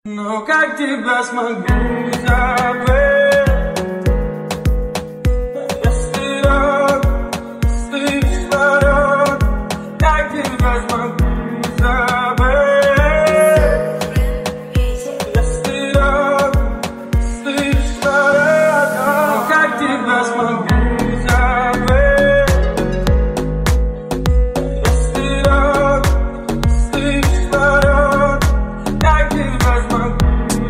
Ну как тебя смогу забыть, если рот стыд ворот? Как тебя смогу забыть, если рот стыд ворот? Ну как тебя смогу забыть, если рот стыд ворот? Как тебя смогу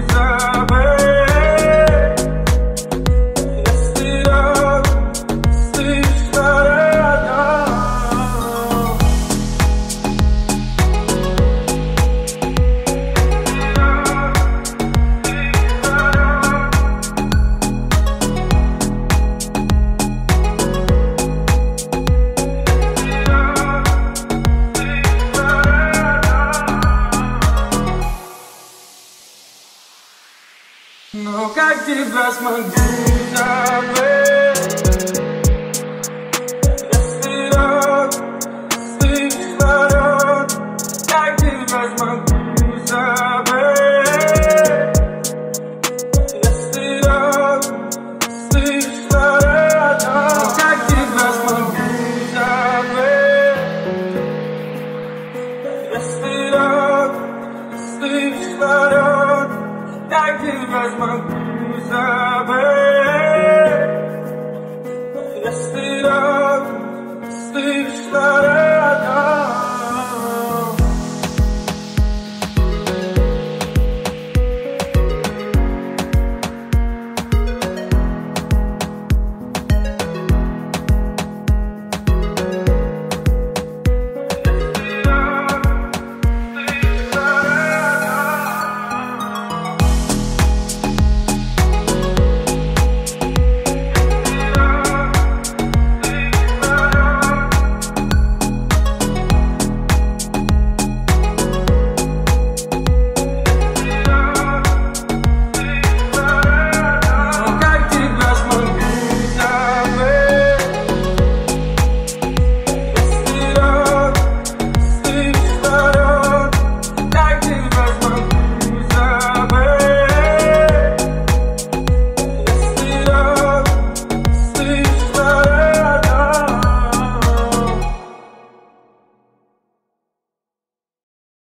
забыть, если рот стыд ворот? Ну как тебя смогу забыть, если рот стыд ворот? Как тебя смогу забыть, если рот стыд ворот? Ну как тебя смогу забыть, если рот стыд ворот? Как тебя смогу забыть, если